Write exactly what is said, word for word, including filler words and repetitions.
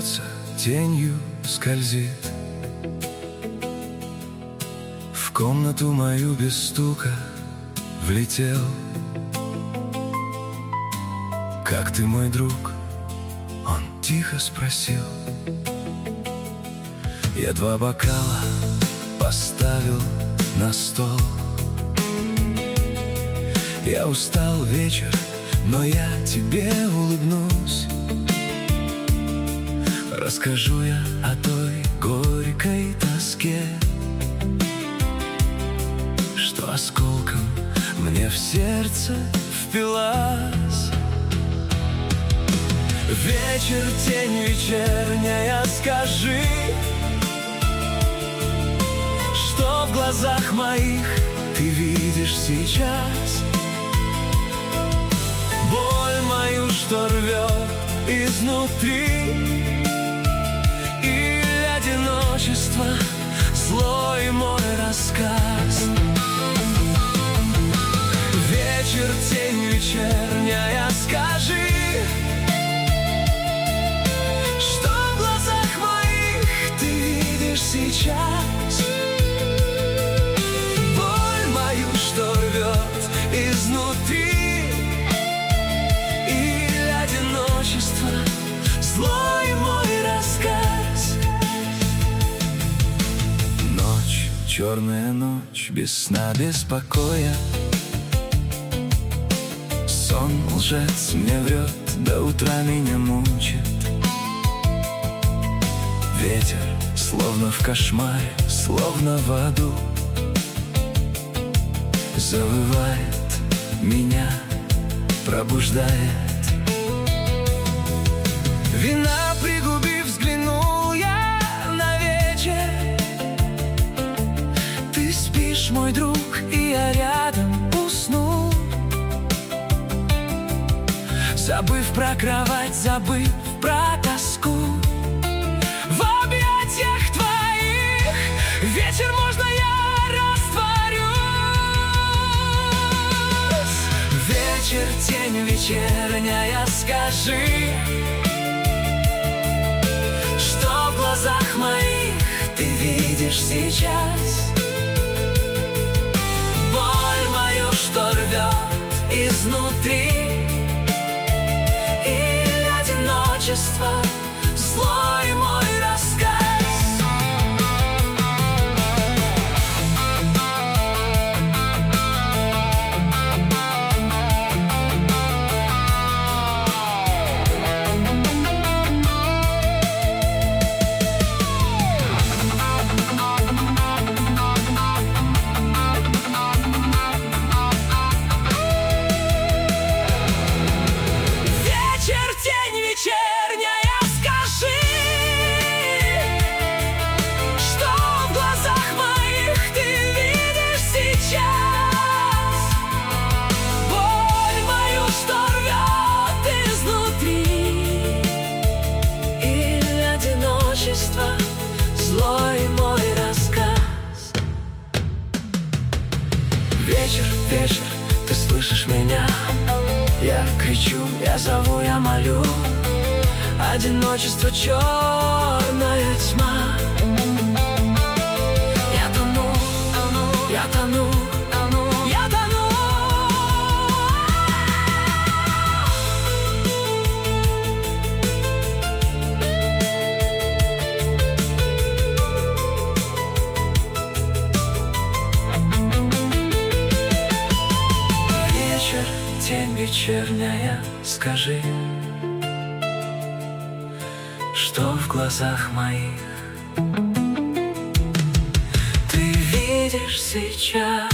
смеется, тенью скользит в комнату мою без стука влетел. «Как ты, мой друг?» — он тихо спросил. Я два бокала поставил на стол. Я устал вечер, но я тебе улыбнусь. Расскажу я о той горькой тоске, что осколком мне в сердце впилась. Вечер, тень вечерняя, скажи, что в глазах моих ты видишь сейчас? Боль мою, что рвет изнутри, или одиночество, злой мой рассказ? Вечер, тень вечерняя, скажи, что в глазах моих ты видишь сейчас? Боль мою, что рвет изнутри, или одиночество, злой мой рассказ? Ночь, черная ночь, без сна, без покоя. Сон лжец мне врет, до утра меня мучит. Ветер, словно в кошмаре, словно в аду, завывает, меня пробуждает. Вина пригубив, взглянул я на вечер. Ты спишь, мой друг, и я рядом уснул, забыв про кровать, забыв про тоску. В объятиях твоих вечер, можно я растворюсь? Вечер, тень вечерняя, скажи, что в глазах моих ты видишь сейчас? Боль мою, что рвет изнутри, или одиночество, злой мой рассказ? Вечерняя, скажи, что в глазах моих ты видишь сейчас? Боль мою, что рвет изнутри, или одиночество, злой мой рассказ? Вечер, вечер, ты слышишь меня? Я кричу, я зову, я молю. Одиночество, черная тьма. Я тону, я тону, я тону. Вечер, тень вечерняя, скажи, что в глазах моих ты видишь сейчас?